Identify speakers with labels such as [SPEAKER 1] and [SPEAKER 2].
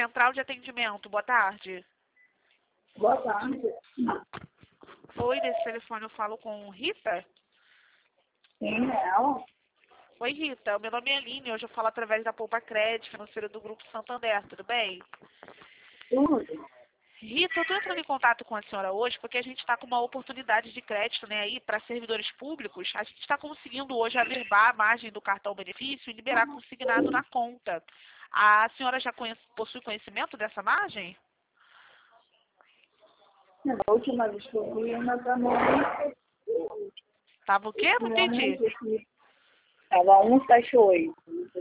[SPEAKER 1] Central de Atendimento, boa tarde.
[SPEAKER 2] Boa tarde.
[SPEAKER 1] Oi, desse telefone eu falo com Rita?
[SPEAKER 2] Sim, é ela?
[SPEAKER 1] Oi, Rita, meu nome é Aline, hoje eu falo através da Poupa Crédito, financeira do Grupo Santander, tudo bem?
[SPEAKER 2] Tudo.
[SPEAKER 1] Rita, eu estou entrando em contato com a senhora hoje porque a gente está com uma oportunidade de crédito, né, aí para servidores públicos. A gente está conseguindo hoje averbar a margem do cartão benefício e liberar consignado na conta. A senhora já possui conhecimento dessa margem?
[SPEAKER 2] A última vez que eu vi, ainda estava
[SPEAKER 1] Tava o quê? Não entendi.
[SPEAKER 2] estava 178.